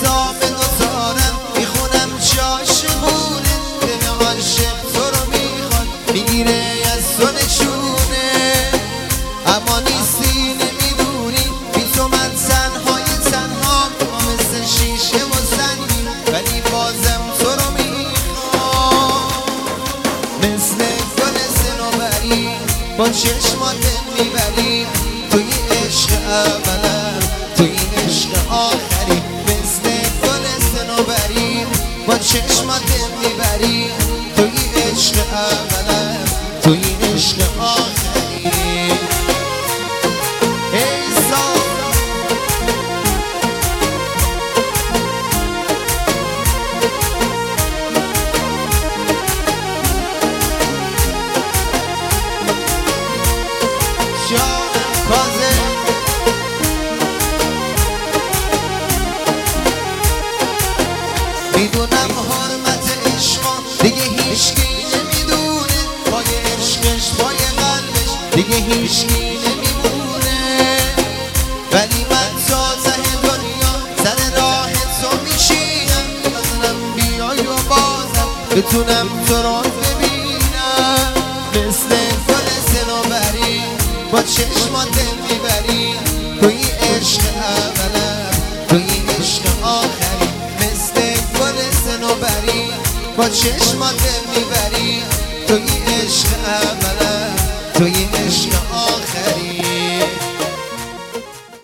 حساب دوزارم میخونم جاشمونه دل عاشق تو رو میخواد میگیره از تو نشونه اما نیستی نمیدونی بی تو من تنهای تنها مثل شیشه و سنگین ولی بازم تو رو میخوام مثل گل صنوبری با چشمات میبری توی عشق اولم توی عشق آخری مثل گل صنوبری با چشمات میبری توی عشق اولم توی عشق آخری میدونم حرمت عشقا دیگه هیچکی نمیدونه پای عشقش پای قلبش دیگه هیچکی نمیمونه ولی من تازه دنیا سر راه تو میشینم بازم بیای و بازم بتونم تو رو ببینم مثل گل صنوبری با چشمات میبری توی عشق اولم توی عشق آخری صنوبری با چشمات میبری توی عشق اولم توی عشق آخری